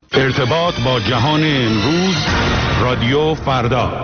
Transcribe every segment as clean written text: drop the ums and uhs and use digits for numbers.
ارتباط با جهان امروز، رادیو فردا.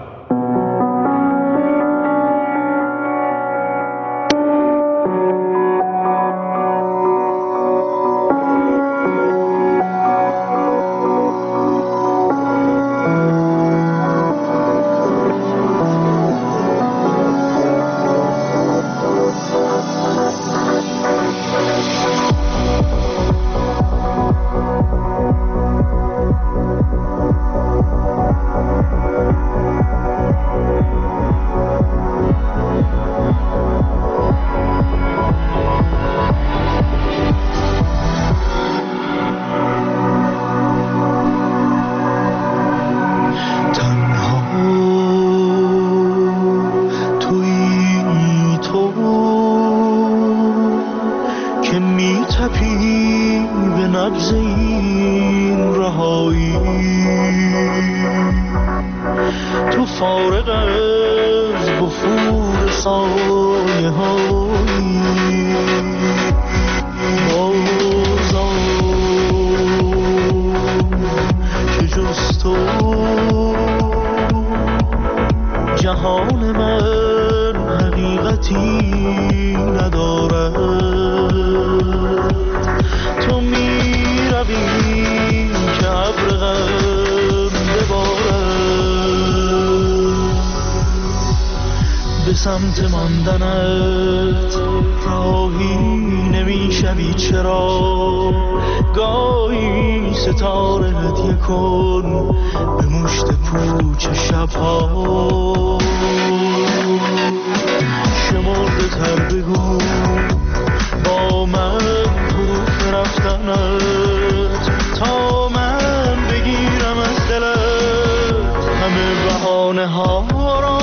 سمت ماندنت راهی نمیشوی، چرا گاهی ستاره هدیه کن به مشت پوچ شبها. شمرده تر بگو با من حروف رفتنت تا من بگیرم از دلت همه بهانه ها را.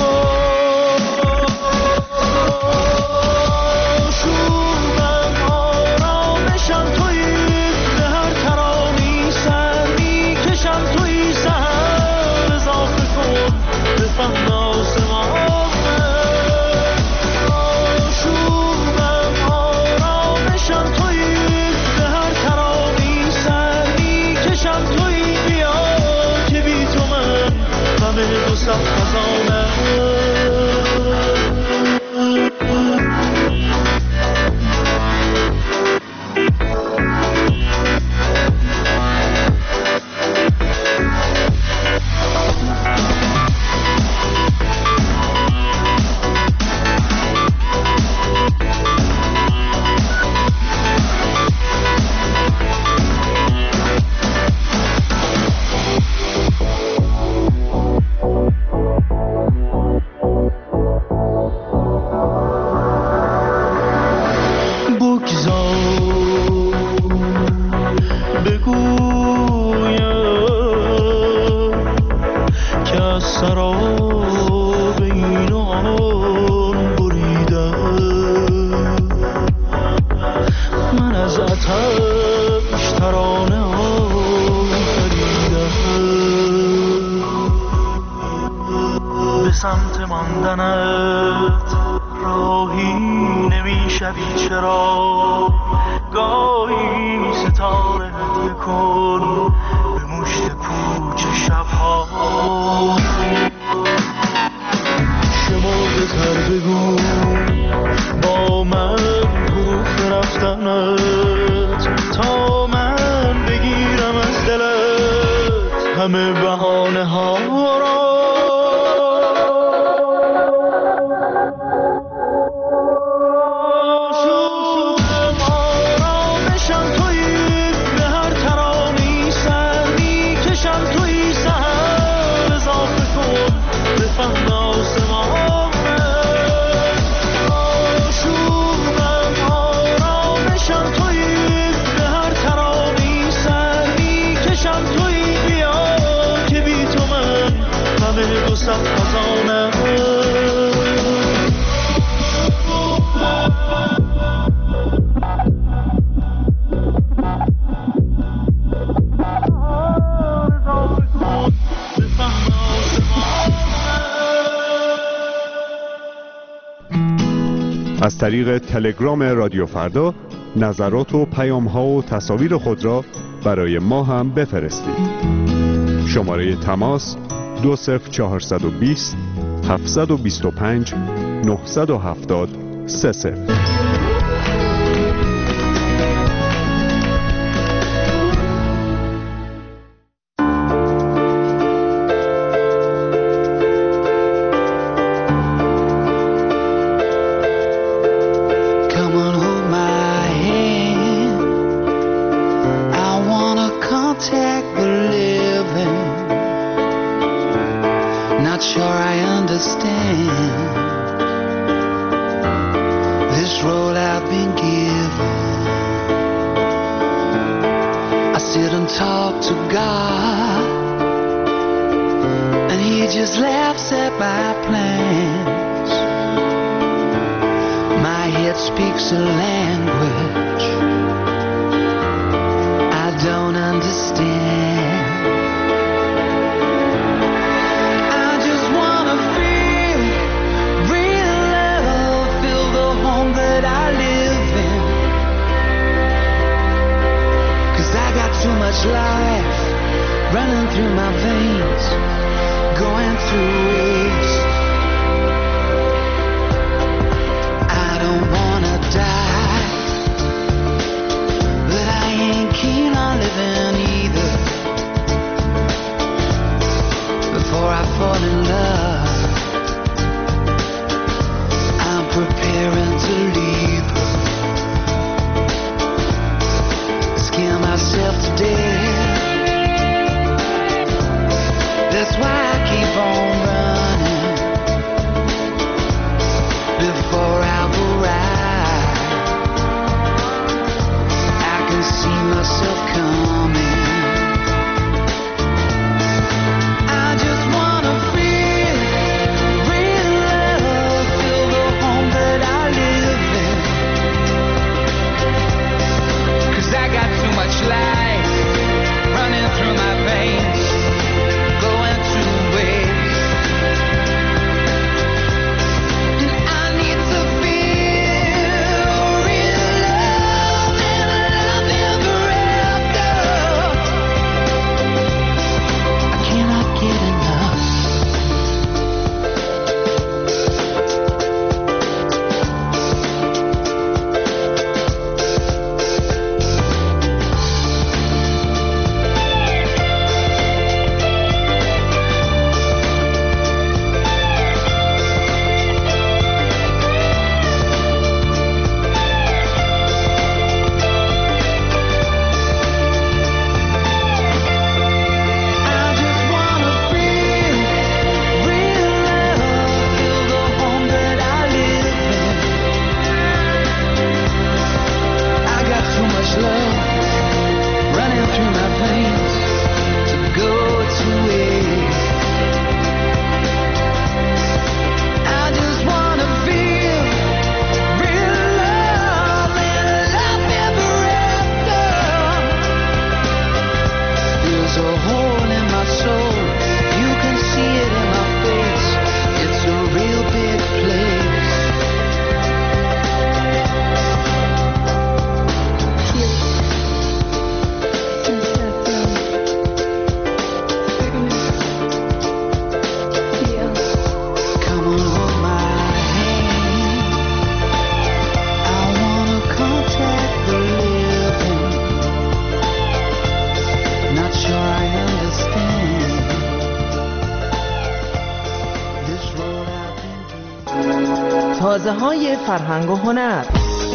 سمت ماندنت راهی نمیشوی، چرا گاهی ستاره هدیه کن به مشت پوچ شبها. شمرده تر بگو با من حروف رفتنت تا من بگیرم از دلت همه بهانه ها را. از طریق تلگرام رادیو فردا نظرات و پیام‌ها و تصاویر خود را برای ما هم بفرستید. شماره تماس 20420 725 970 30. تازه‌های فرهنگ و هنر.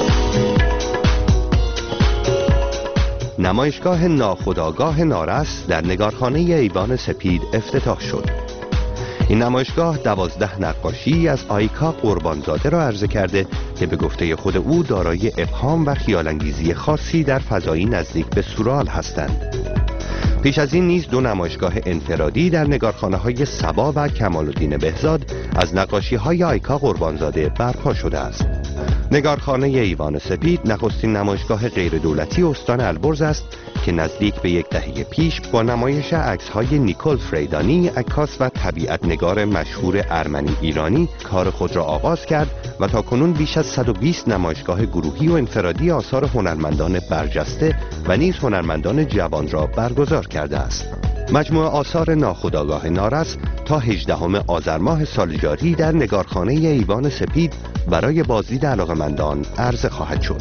نمایشگاه ناخودآگاه نارس در نگارخانه ایوان سپید افتتاح شد. این نمایشگاه 12 نقاشی از آیکا قربانزاده را عرضه کرده که به گفته خود او دارای ابهام و خیال‌انگیزی خاصی در فضایی نزدیک به سورئال هستند. پیش از این نیز 2 نمایشگاه انفرادی در نگارخانه‌های صبا و کمال‌الدین بهزاد از نقاشی‌های آیکا قربانزاده برپا شده است. نگارخانه ایوان سپید نخستین نمایشگاه غیر دولتی استان البرز است که نزدیک به یک دهه پیش با نمایش عکس‌های نیکول فریدانی، عکاس و طبیعت‌نگار مشهور ارمنی ایرانی، کار خود را آغاز کرد و تاکنون بیش از 120 نمایشگاه گروهی و انفرادی آثار هنرمندان برجسته و نیز هنرمندان جوان را برگزار کرده است. مجموعه آثار ناخودآگاه نارس تا 18 آذر ماه سال جاری در نگارخانه ایوان سپید برای بازدید علاقه‌مندان عرضه خواهد شد.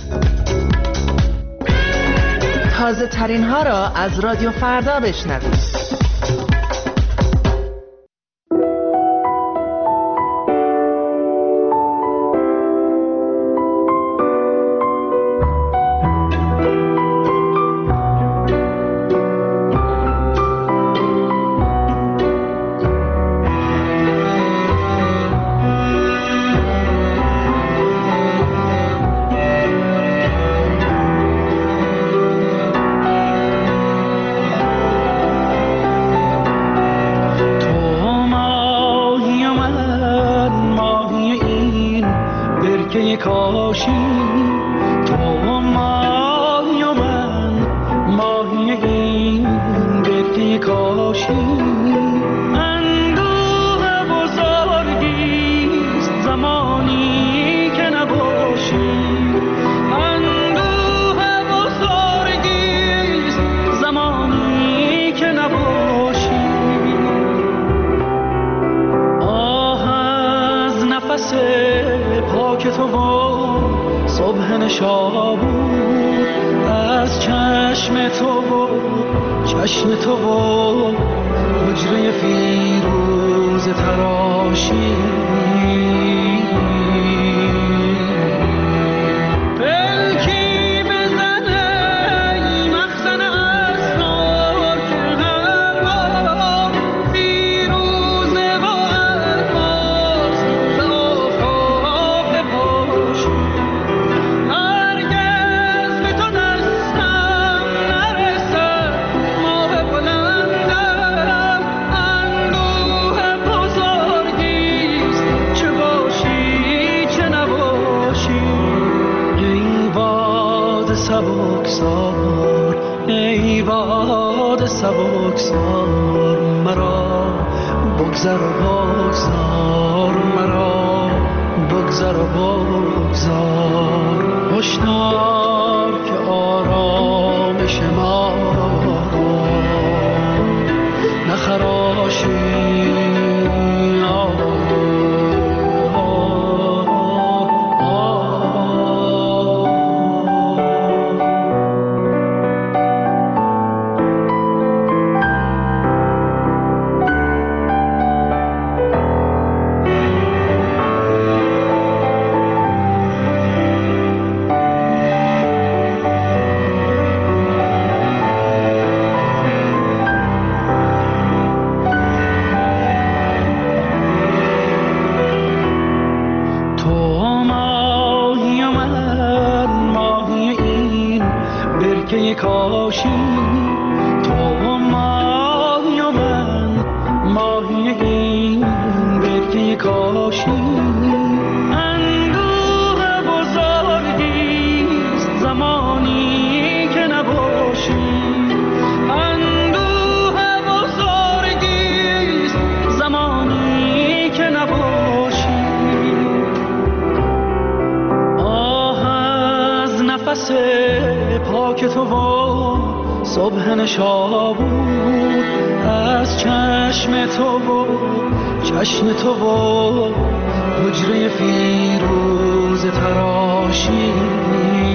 تازه ترین ها را از رادیو فردا بشنوید. حجره فیروز تراشی